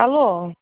Alô?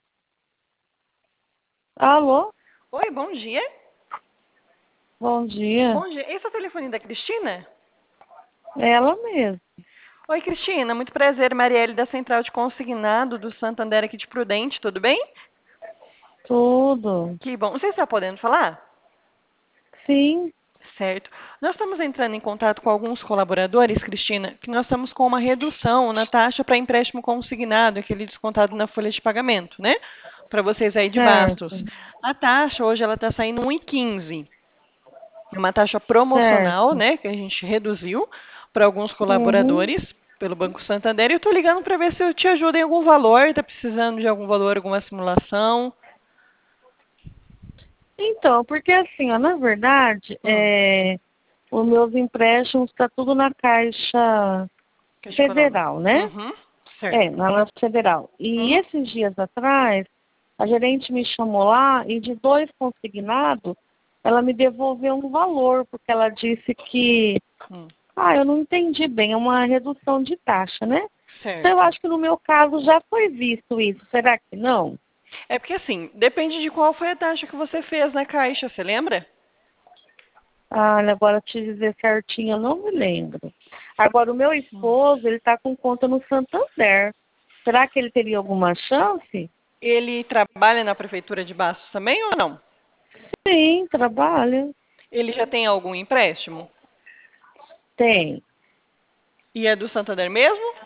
Alô? Oi, bom dia. Bom dia. Bom dia. Esse é o telefone da Cristina? É ela mesmo. Oi, Cristina. Muito prazer. Marielle da Central de Consignado do Santander aqui de Prudente. Tudo bem? Tudo. Que bom. Você está podendo falar? Sim. Certo. Nós estamos entrando em contato com alguns colaboradores, Cristina, que nós estamos com uma redução na taxa para empréstimo consignado, aquele descontado na folha de pagamento, né? Para vocês aí de Bastos. Certo. A taxa hoje ela está saindo 1,15. É uma taxa promocional, Certo. né, que a gente reduziu para alguns Uhum. colaboradores pelo Banco Santander. E eu estou ligando para ver se eu te ajudo em algum valor. Está precisando de algum valor, alguma simulação? Então, porque assim, ó, na verdade, Hum, os meus empréstimos tá tudo na Caixa Caixa Econômica. Federal, né? Uhum, certo. Na Federal. E Uhum. esses dias atrás, a gerente me chamou lá e de 2 consignados, ela me devolveu um valor, porque ela disse que Hum, eu não entendi bem, é uma redução de taxa, né? Então, eu certo. acho que no meu caso já foi visto isso, será que não? É porque assim, depende de qual foi a taxa que você fez na Caixa, você lembra? Ah, agora te dizer certinho, eu não me lembro. Agora, o meu Hum. esposo, ele está com conta no Santander. Será que ele teria alguma chance? Ele trabalha na Prefeitura de Bastos também ou não? Sim, trabalha. Ele já tem algum empréstimo? Tem. E é do Santander mesmo?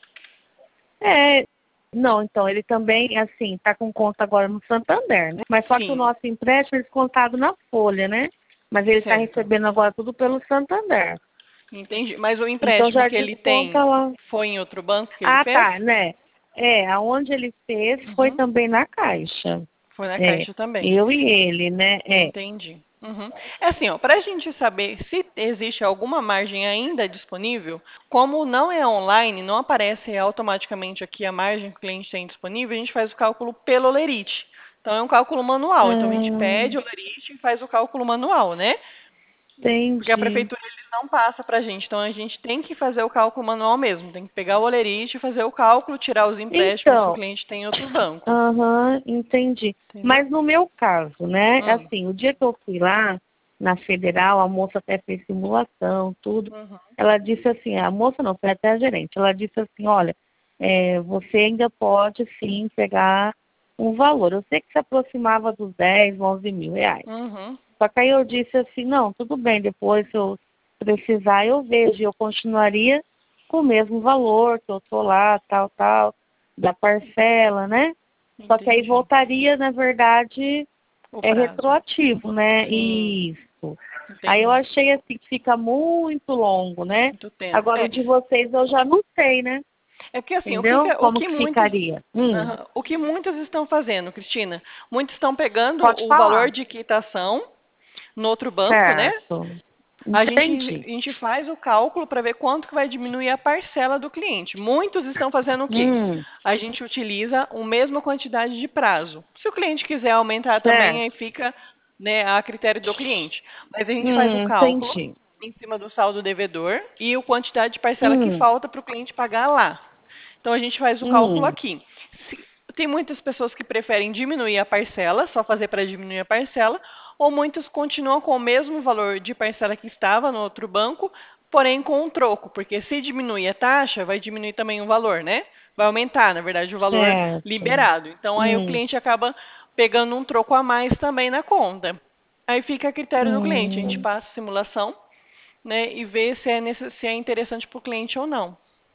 É, não, então, ele também, assim, está com conta agora no Santander, né? Mas só que o Sim, nosso empréstimo é descontado na folha, né? Mas ele está certo. recebendo agora tudo pelo Santander. Entendi. Mas o Então empréstimo já que ele desconta tem lá. foi em outro banco que ele Ah, fez? tá, né? Aonde ele fez foi Uhum. também na Caixa. Foi na É, Caixa também. eu e ele, né? Entendi. Uhum. É assim, ó, para a gente saber se existe alguma margem ainda disponível, como não é online, não aparece automaticamente aqui a margem que o cliente tem disponível, a gente faz o cálculo pelo Olerite. Então é um cálculo manual. Então a gente pede o Olerite e faz o cálculo manual, né? Porque a Entendi. prefeitura eles não passa para a gente, então a gente tem que fazer o cálculo manual mesmo. Tem que pegar o olerite, fazer o cálculo, tirar os empréstimos que o Então, cliente tem em outro banco. aham, entendi. Entendeu? Mas no meu caso, né? Hum, Assim, o dia que eu fui lá na Federal, a moça até fez simulação, tudo. uhum, Ela disse assim, a moça não, foi até a gerente. Ela disse assim, olha, você ainda pode sim pegar um valor. Eu sei que se aproximava dos 10, 11 mil reais. uhum, Só que aí eu disse assim, não, tudo bem, depois se eu precisar eu vejo, e eu continuaria com o mesmo valor que eu tô lá, tal, tal, da parcela, né? Só que aí entendi. voltaria, na verdade, O é prazo. retroativo, né? Sim, Isso. Aí eu entendi. achei assim que fica muito longo, né? Muito tempo. Agora o de vocês eu já não sei, né? É porque assim, Entendeu? o Como que que muitos, ficaria? aham, o que muitos estão fazendo, Cristina? Muitos estão pegando Pode o valor falar. de quitação no outro banco, né? Certo. A Entendi. gente faz o cálculo para ver quanto que vai diminuir a parcela do cliente. Muitos estão fazendo o quê? Hum, A gente utiliza a mesma quantidade de prazo. Se o cliente quiser aumentar também, aí certo. fica, né, a critério do cliente. Mas a gente faz o cálculo Entendi. em cima do saldo devedor e a quantidade de parcela que Hum, falta para o cliente pagar lá. Então a gente faz o cálculo hum, aqui. Tem muitas pessoas que preferem diminuir a parcela, só fazer para diminuir a parcela, ou muitos continuam com o mesmo valor de parcela que estava no outro banco, porém com um troco, porque se diminuir a taxa, vai diminuir também o valor, né? Vai aumentar, na verdade, o valor certo. liberado. Então aí o Hum, cliente acaba pegando um troco a mais também na conta. Aí fica a critério do cliente, a gente hum. passa a simulação, né, e vê se é interessante para o cliente ou não.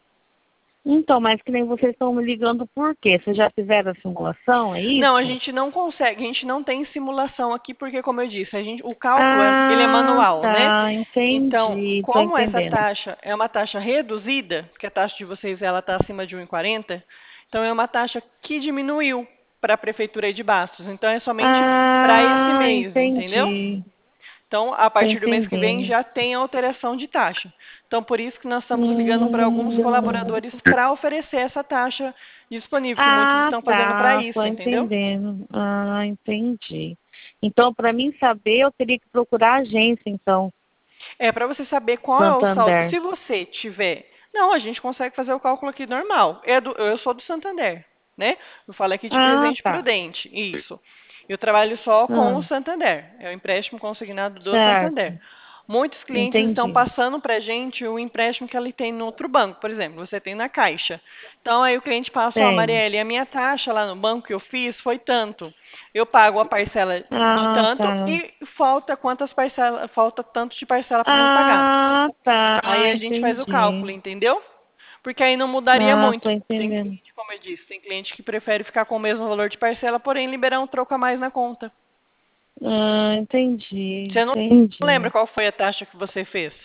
Então, mas que nem vocês estão me ligando por quê? Vocês já fizeram a simulação, é Não, a isso? gente não consegue, a gente não tem simulação aqui, porque, como eu disse, o cálculo ele é Ah, manual, né? tá, Então, entendi, tô como essa entendendo. taxa é uma taxa reduzida, porque a taxa de vocês ela está acima de 1,40, então é uma taxa que diminuiu para a Prefeitura de Bastos. Então, é somente para esse Ah, mês, entendeu? entendi, Então, a tô partir do mês que vem entendendo. já tem alteração de taxa. Então, por isso que nós estamos ligando para alguns Hum. colaboradores para oferecer essa taxa disponível, que muitos Ah, estão fazendo para tá, tô isso, entendeu? entendendo. Ah, entendi. Então, para mim saber, eu teria que procurar a agência, então, É para você saber qual é o saldo. Santander. Se você tiver. Não, a gente consegue fazer o cálculo aqui normal. Eu sou do Santander. né? Eu falo aqui de Ah, Presidente tá. Prudente, isso. Eu trabalho só com o Ah, Santander, é o empréstimo consignado do Santander. certo. Muitos clientes estão Entendi. passando para a gente o empréstimo que ele tem no outro banco, por exemplo, você tem na Caixa. Então aí o cliente passa, ó, Tem. Marielle, a minha taxa lá no banco que eu fiz foi tanto. Eu pago a parcela de Ah, tanto tá. e falta quantas parcelas, falta tanto de parcela para mim pagar. Ah, tá. Aí Ah, a gente faz o cálculo, entendi. entendeu? Porque aí não mudaria Ah, muito. tô Tem entendendo. cliente, como eu disse, tem cliente que prefere ficar com o mesmo valor de parcela, porém liberar um troco a mais na conta. Ah, entendi, Você não lembra entendi. qual foi a taxa que você fez?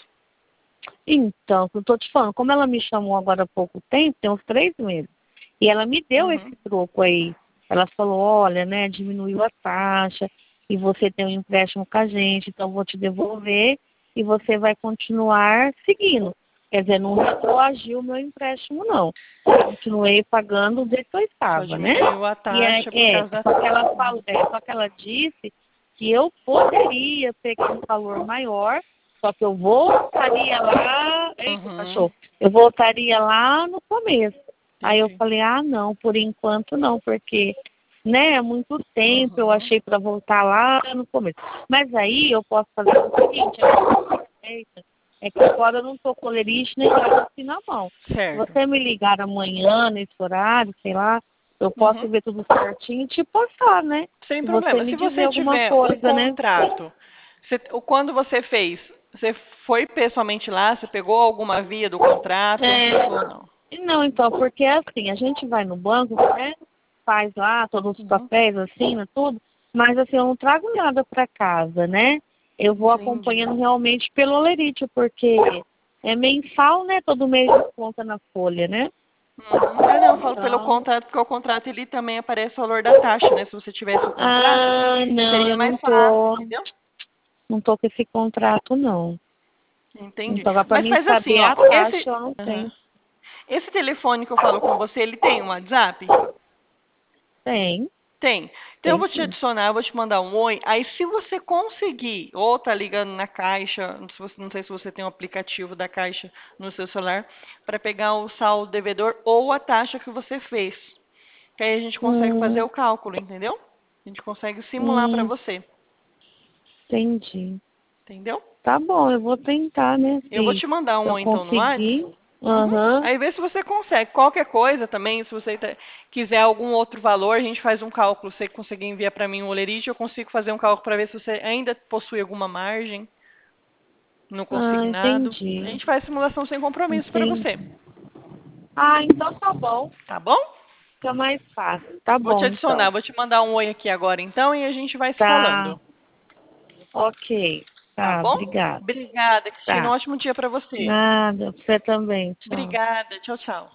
Então, eu tô te falando, como ela me chamou agora há pouco tempo, tem uns 3 meses, e ela me deu esse Uhum. troco aí. Ela falou, olha, né, diminuiu a taxa, e você tem um empréstimo com a gente, então eu vou te devolver, e você vai continuar seguindo. Quer dizer, não retroagiu o meu empréstimo, não. Eu continuei pagando do jeito que eu Só estava, né? diminuiu a E aí, taxa por causa da. só que ela falou, só que ela disse que eu poderia pegar um valor maior, só que eu voltaria lá, eita Uhum. cachorro, eu voltaria lá no começo. Aí eu Entendi. falei, ah não, por enquanto não, porque, né, é muito tempo, eu Uhum. achei para voltar lá no começo. Mas aí eu posso fazer o seguinte, eita, é que agora eu não estou com lerite nem nada assim na mão. Se Certo. você me ligar amanhã, nesse horário, sei lá, eu posso Uhum. ver tudo certinho e te passar, né? Sem Se você problema. me Se dizer você alguma tiver o coisa, né? contrato, quando você fez, você foi pessoalmente lá, você pegou alguma via do contrato ou É, não? não, então, porque assim, a gente vai no banco, né? Faz lá todos os Uhum. papéis, assina tudo, mas assim, eu não trago nada para casa, né? Eu vou Entendi. acompanhando realmente pelo Olerite, porque é mensal, né? Todo mês conta na folha, né? Uhum. Ah, não, eu falo pelo Então, contrato, porque o contrato ele também aparece o valor da taxa, né? Se você tivesse o contrato, ah, não, seria eu mais fácil, entendeu? não tô com esse contrato, não. Entendi. Então, para Mas mim faz assim, saber ó, a taxa, eu não Aham. tenho. Esse telefone que eu falo com você, ele tem um WhatsApp? Tem, Tem. Então eu tem vou te sim. adicionar, eu vou te mandar um oi. Aí se você conseguir, ou tá ligando na Caixa, não sei se você tem um aplicativo da Caixa no seu celular, para pegar o saldo devedor ou a taxa que você fez. Que aí a gente consegue fazer Hum, o cálculo, entendeu? A gente consegue simular para hum, você, entendi. entendeu? Tá bom, eu vou tentar, né? Eu vou Se te mandar um eu oi então no WhatsApp. conseguir. Uhum. Aham. Aí vê se você consegue. Qualquer coisa também, se você quiser algum outro valor, a gente faz um cálculo. Se você conseguir enviar para mim um olerite, eu consigo fazer um cálculo para ver se você ainda possui alguma margem no Ah, consignado. A entendi. gente faz simulação sem compromisso para você. Entendi. Ah, então tá bom. Tá bom? Fica mais fácil. Tá Vou te bom, adicionar, então. vou te mandar um oi aqui agora então e a gente vai se Tá. falando. Ok. Tá Tá, bom? obrigada. Obrigada, Cristina. Um Tá. ótimo dia para você. Nada. Você também. Tchau. Obrigada. Tchau, tchau.